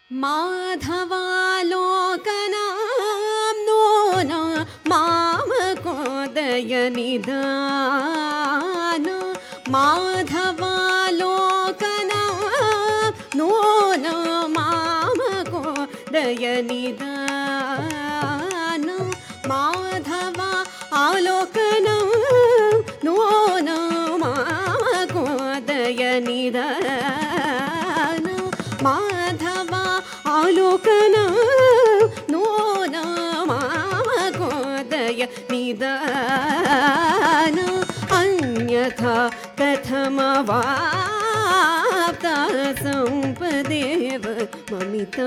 माधवालोकनाम्नो न मामकोदयनिधान माधवालोकनाम्नो न मामकोदयनिधान माधवा आलोकनाम्नो न मामकोदयनिधान माधवा आलोकन नो न मामकोदय निदान अन्यथा कथमवाप्ता सम्पदेव ममिता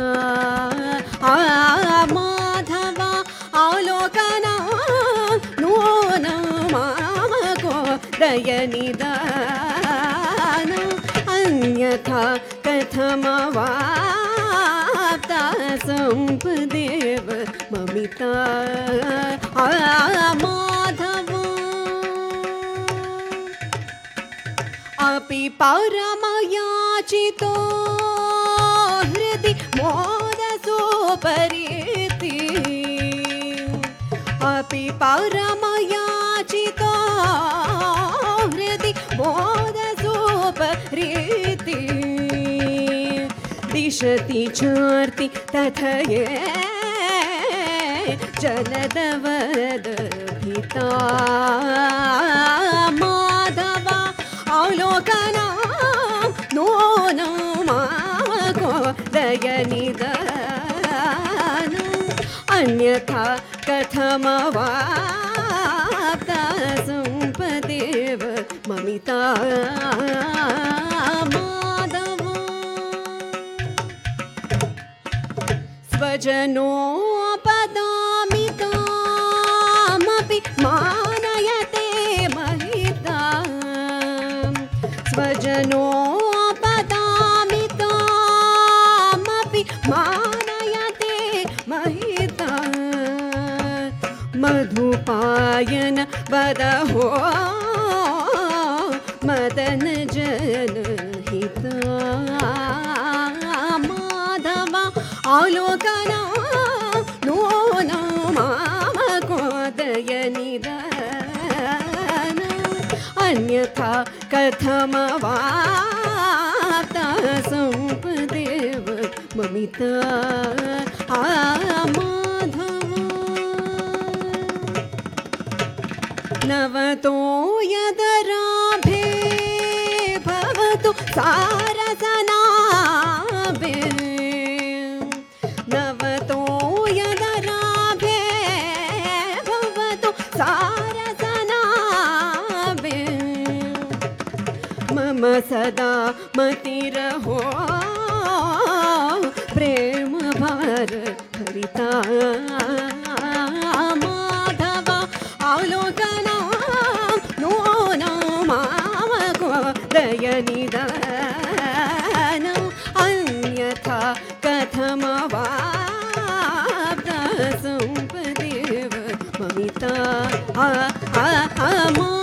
माधवा आलोकन नो न मामकोदय निदान अन्यथा कथमवाप्ता सम्पदेव ममिता माधव अपि परमयाचितो हृदि मोदसोपरीति अपि परमयाचितो हृदि मोदसोपरीति दिशति चार्ति तथये जलदवदभिता माधवा अवलोकना नो न मामकोदयनिदान अन्यथा कथमवाप्ता सम्पदेव ममिता स्वजनोपदामितामपि मानयते महिता स्वजनोपदामितामपि मानयते महिता मधुपायन वदहो मदन जनहिता आलोकना नो न मामकोदय निदान अन्यथा कथमवाप्ता सम्पदेव ममिता माधव नवतो यदराभे भवतु सारसनाभे नवतो यदराभे भवतु सारसनाभे मम सदा मतिरहो प्रेम भार भरिता माधवा अवलोकना नो न मामकोदय निदान अन्यथा कथमवाप्ता सम्पदेव ममिता